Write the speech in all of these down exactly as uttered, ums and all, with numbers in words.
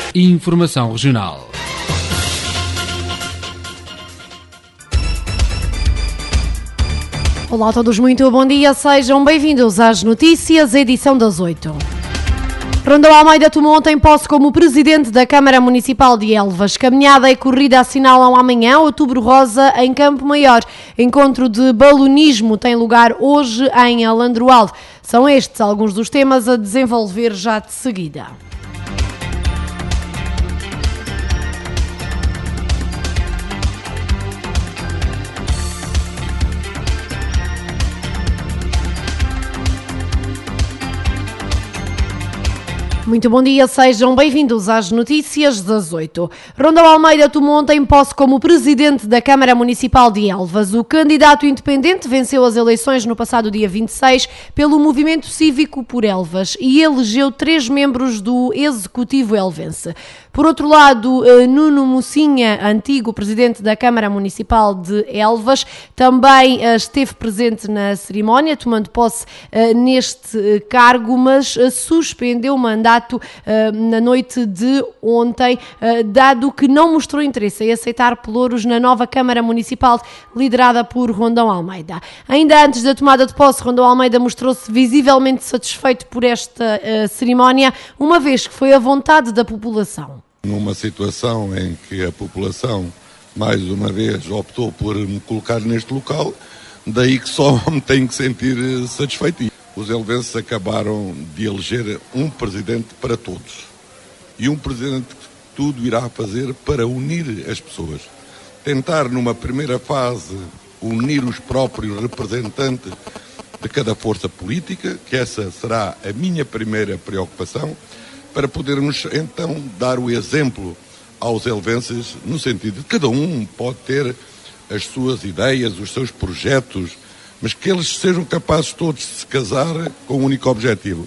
Informação regional. Olá a todos, muito bom dia, sejam bem-vindos às notícias, edição das oito. Rondão Almeida tomou ontem posse como presidente da Câmara Municipal de Elvas. Caminhada e corrida assinalam amanhã, Outubro Rosa, em Campo Maior. Encontro de balonismo tem lugar hoje em Alandroal. São estes alguns dos temas a desenvolver já de seguida. Muito bom dia, sejam bem-vindos às notícias das oito. Rondão Almeida tomou ontem posse como presidente da Câmara Municipal de Elvas. O candidato independente venceu as eleições no passado dia vinte e seis pelo Movimento Cívico por Elvas e elegeu três membros do Executivo elvense. Por outro lado, Nuno Mocinha, antigo presidente da Câmara Municipal de Elvas, também esteve presente na cerimónia, tomando posse neste cargo, mas suspendeu o mandato na noite de ontem, dado que não mostrou interesse em aceitar pelouros na nova Câmara Municipal liderada por Rondão Almeida. Ainda antes da tomada de posse, Rondão Almeida mostrou-se visivelmente satisfeito por esta cerimónia, uma vez que foi a vontade da população. Numa situação em que a população, mais uma vez, optou por me colocar neste local, daí que só me tenho que sentir satisfeito. Os elvenses acabaram de eleger um presidente para todos. E um presidente que tudo irá fazer para unir as pessoas. Tentar, numa primeira fase, unir os próprios representantes de cada força política, que essa será a minha primeira preocupação, para podermos então dar o exemplo aos elvenses, no sentido de que cada um pode ter as suas ideias, os seus projetos, mas que eles sejam capazes todos de se casar com um único objetivo: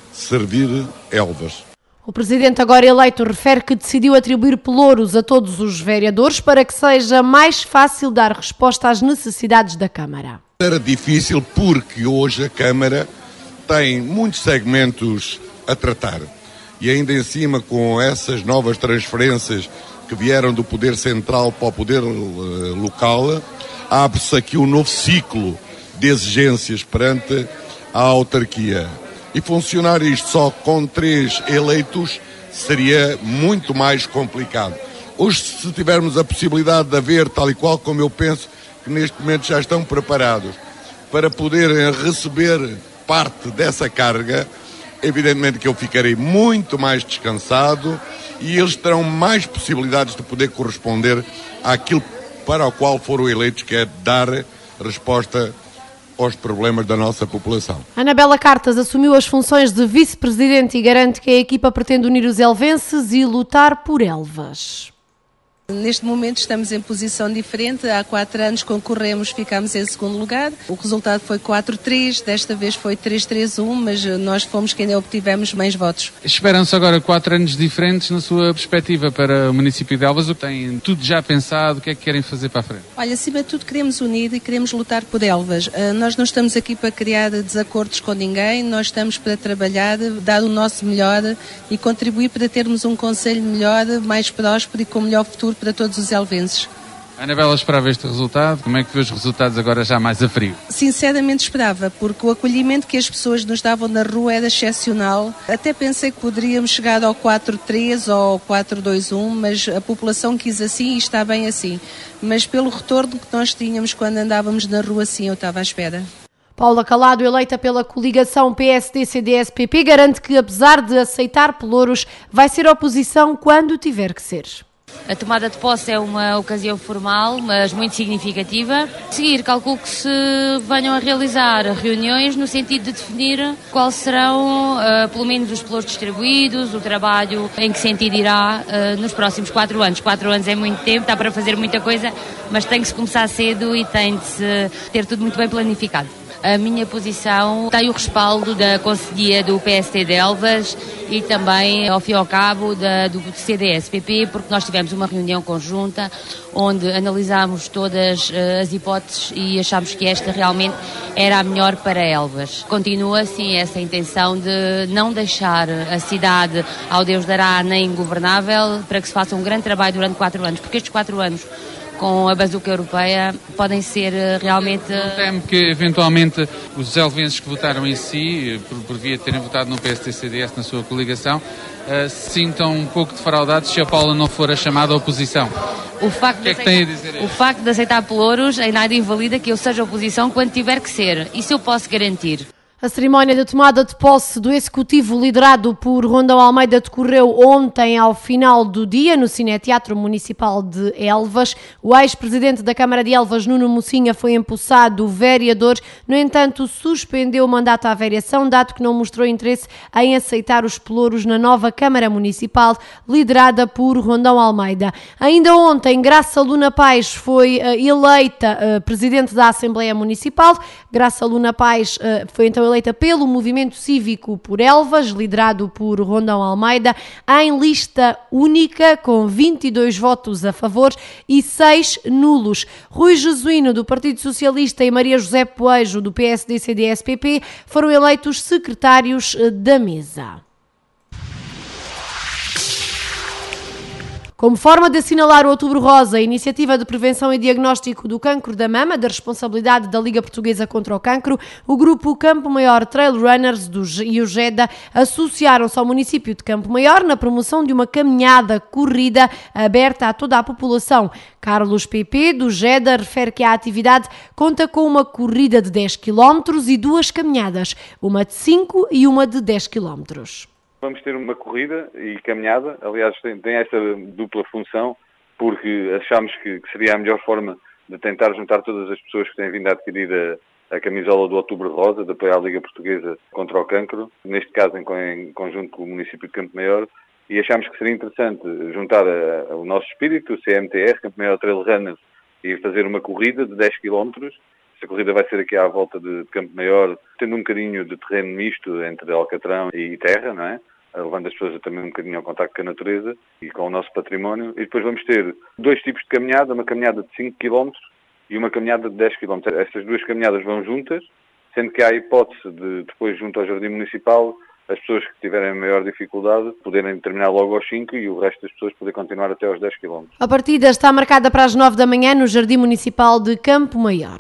servir Elvas. O presidente agora eleito refere que decidiu atribuir pelouros a todos os vereadores para que seja mais fácil dar resposta às necessidades da Câmara. Era difícil porque hoje a Câmara tem muitos segmentos a tratar. E ainda em cima, com essas novas transferências que vieram do poder central para o poder uh, local, abre-se aqui um novo ciclo de exigências perante a autarquia. E funcionar isto só com três eleitos seria muito mais complicado. Hoje, se tivermos a possibilidade de haver, tal e qual como eu penso, que neste momento já estão preparados para poderem receber parte dessa carga, evidentemente que eu ficarei muito mais descansado e eles terão mais possibilidades de poder corresponder àquilo para o qual foram eleitos, que é dar resposta aos problemas da nossa população. Anabela Cartas assumiu as funções de vice-presidente e garante que a equipa pretende unir os elvenses e lutar por Elvas. Neste momento estamos em posição diferente. Há quatro anos concorremos, ficámos em segundo lugar. O resultado foi quatro a três, desta vez foi três a três a um, mas nós fomos quem obtivemos mais votos. Esperam-se agora quatro anos diferentes na sua perspectiva para o município de Elvas. Têm tudo já pensado, o que é que querem fazer para a frente? Olha, acima de tudo queremos unir e queremos lutar por Elvas. Nós não estamos aqui para criar desacordos com ninguém, nós estamos para trabalhar, dar o nosso melhor e contribuir para termos um concelho melhor, mais próspero e com melhor futuro para todos os elvenses. Anabela, esperava este resultado? Como é que vê os resultados agora já mais a frio? Sinceramente esperava, porque o acolhimento que as pessoas nos davam na rua era excepcional. Até pensei que poderíamos chegar ao quatro a três ou ao quatro a dois a um, mas a população quis assim e está bem assim. Mas pelo retorno que nós tínhamos quando andávamos na rua, sim, eu estava à espera. Paula Calado, eleita pela coligação P S D C D S P P, garante que, apesar de aceitar pelouros, vai ser oposição quando tiver que ser. A tomada de posse é uma ocasião formal, mas muito significativa. A seguir, calculo que se venham a realizar reuniões no sentido de definir quais serão, uh, pelo menos, os pelouros distribuídos, o trabalho em que sentido irá uh, nos próximos quatro anos. Quatro anos é muito tempo, dá para fazer muita coisa, mas tem que se começar cedo e tem de se ter tudo muito bem planificado. A minha posição tem o respaldo da Conselhia do P S T de Elvas e também, ao fim e ao cabo, da, do C D S P P, porque nós tivemos uma reunião conjunta onde analisámos todas uh, as hipóteses e achámos que esta realmente era a melhor para Elvas. Continua, sim, essa intenção de não deixar a cidade ao Deus dará nem ingovernável, para que se faça um grande trabalho durante quatro anos, porque estes quatro anos com a bazuca europeia podem ser realmente... Não teme que eventualmente os elvenses que votaram em si, por, por via de terem votado no P S T C D S na sua coligação, uh, se sintam um pouco defraudados se a Paula não for a chamada oposição? O facto, que é que tem a dizer o facto de aceitar pelouros em nada invalida que eu seja oposição quando tiver que ser. Isso eu posso garantir. A cerimónia de tomada de posse do Executivo liderado por Rondão Almeida decorreu ontem ao final do dia no Cineteatro Municipal de Elvas. O ex-presidente da Câmara de Elvas, Nuno Mocinha, foi empossado vereador. No entanto, suspendeu o mandato à vereação, dado que não mostrou interesse em aceitar os pelouros na nova Câmara Municipal, liderada por Rondão Almeida. Ainda ontem, Graça Luna Pais foi uh, eleita uh, presidente da Assembleia Municipal. Graça Luna Pais uh, foi então eleita pelo Movimento Cívico por Elvas, liderado por Rondão Almeida, em lista única, com vinte e dois votos a favor e seis nulos. Rui Jesuíno, do Partido Socialista, e Maria José Poejo, do P S D C D S P P, foram eleitos secretários da mesa. Como forma de assinalar o Outubro Rosa, a iniciativa de prevenção e diagnóstico do cancro da mama, da responsabilidade da Liga Portuguesa contra o Cancro, o grupo Campo Maior Trail Runners do, e o GEDA associaram-se ao município de Campo Maior na promoção de uma caminhada corrida aberta a toda a população. Carlos P P, do GEDA, refere que a atividade conta com uma corrida de dez quilómetros e duas caminhadas, uma de cinco e uma de dez quilómetros. Vamos ter uma corrida e caminhada, aliás tem, tem essa dupla função, porque achamos que, que seria a melhor forma de tentar juntar todas as pessoas que têm vindo a adquirir a, a camisola do Outubro Rosa, de apoiar a Liga Portuguesa contra o Cancro, neste caso em, em conjunto com o município de Campo Maior, e achamos que seria interessante juntar a, a, o nosso espírito, o C M T R, Campo Maior Trail Runners, e fazer uma corrida de dez quilómetros. Esta corrida vai ser aqui à volta de, de Campo Maior, tendo um bocadinho de terreno misto entre Alcatrão e terra, não é? Levando as pessoas também um bocadinho ao contacto com a natureza e com o nosso património. E depois vamos ter dois tipos de caminhada, uma caminhada de cinco quilómetros e uma caminhada de dez quilómetros. Estas duas caminhadas vão juntas, sendo que há a hipótese de, depois, junto ao Jardim Municipal, as pessoas que tiverem maior dificuldade poderem terminar logo aos cinco e o resto das pessoas poder continuar até aos dez quilómetros. A partida está marcada para as nove da manhã no Jardim Municipal de Campo Maior.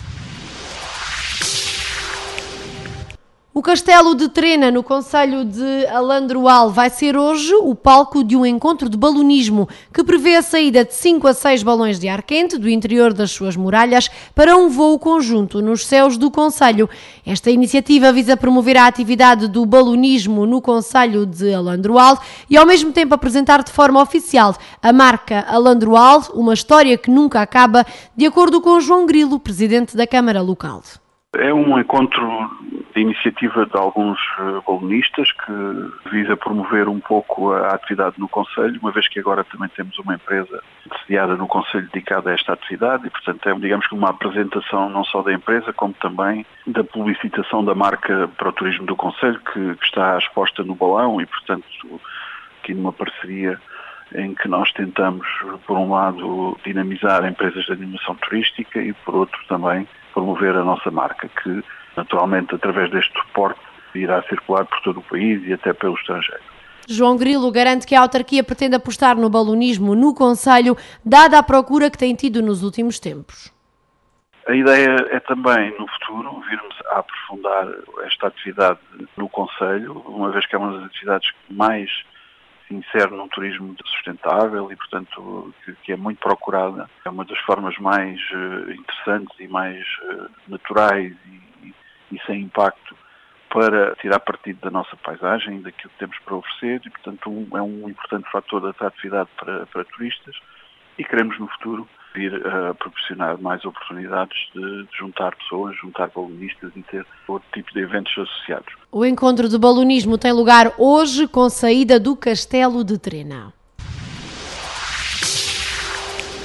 O Castelo de Trena, no concelho de Alandroal, vai ser hoje o palco de um encontro de balonismo que prevê a saída de cinco a seis balões de ar quente do interior das suas muralhas para um voo conjunto nos céus do concelho. Esta iniciativa visa promover a atividade do balonismo no concelho de Alandroal e ao mesmo tempo apresentar de forma oficial a marca Alandroal, uma história que nunca acaba, de acordo com João Grilo, presidente da Câmara Local. É um encontro de iniciativa de alguns balonistas que visa promover um pouco a atividade no concelho, uma vez que agora também temos uma empresa sediada no concelho dedicada a esta atividade e, portanto, é, digamos que uma apresentação não só da empresa, como também da publicitação da marca para o turismo do concelho, que, que está exposta no balão e, portanto, aqui numa parceria em que nós tentamos, por um lado, dinamizar empresas de animação turística e, por outro, também promover a nossa marca, que naturalmente através deste suporte irá circular por todo o país e até pelo estrangeiro. João Grilo garante que a autarquia pretende apostar no balonismo no concelho, dada a procura que tem tido nos últimos tempos. A ideia é também, no futuro, virmos a aprofundar esta atividade no concelho, uma vez que é uma das atividades que mais se insere num turismo sustentável e, portanto, que, que é muito procurada. É uma das formas mais uh, interessantes e mais uh, naturais e, e, e sem impacto para tirar partido da nossa paisagem, daquilo que temos para oferecer e, portanto, um, é um importante fator de atratividade para, para turistas e queremos, no futuro, vir a proporcionar mais oportunidades de, de juntar pessoas, juntar balonistas e ter outro tipo de eventos associados. O encontro de balonismo tem lugar hoje com saída do Castelo de Trena.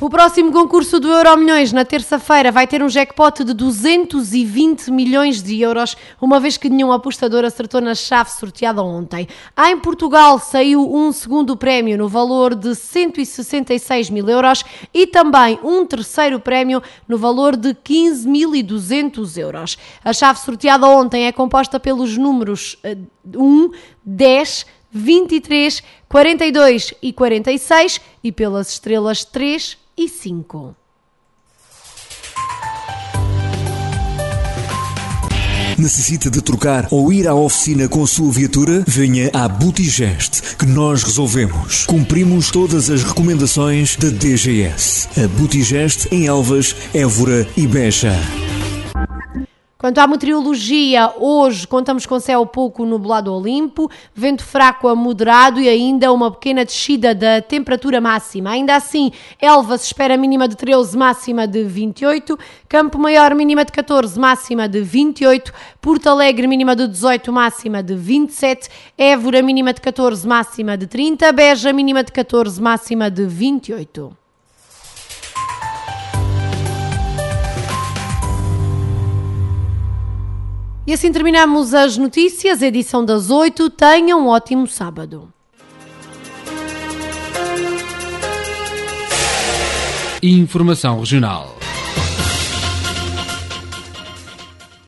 O próximo concurso do Euromilhões, na terça-feira, vai ter um jackpot de duzentos e vinte milhões de euros, uma vez que nenhum apostador acertou na chave sorteada ontem. Em Portugal saiu um segundo prémio no valor de cento e sessenta e seis mil euros e também um terceiro prémio no valor de quinze mil e duzentos euros. A chave sorteada ontem é composta pelos números um, dez, vinte e três, quarenta e dois e quarenta e seis e pelas estrelas três e cinco. Necessita de trocar ou ir à oficina com a sua viatura? Venha à Butigest, que nós resolvemos. Cumprimos todas as recomendações da D G S. A Butigest em Elvas, Évora e Beja. Quanto à meteorologia, hoje contamos com céu pouco nublado ou limpo, vento fraco a moderado e ainda uma pequena descida da temperatura máxima. Ainda assim, Elvas espera mínima de treze, máxima de vinte e oito, Campo Maior mínima de catorze, máxima de vinte e oito, Porto Alegre mínima de dezoito, máxima de vinte e sete, Évora mínima de catorze, máxima de trinta, Beja mínima de catorze, máxima de vinte e oito. E assim terminamos as notícias, edição das oito. Tenham um ótimo sábado. Informação regional.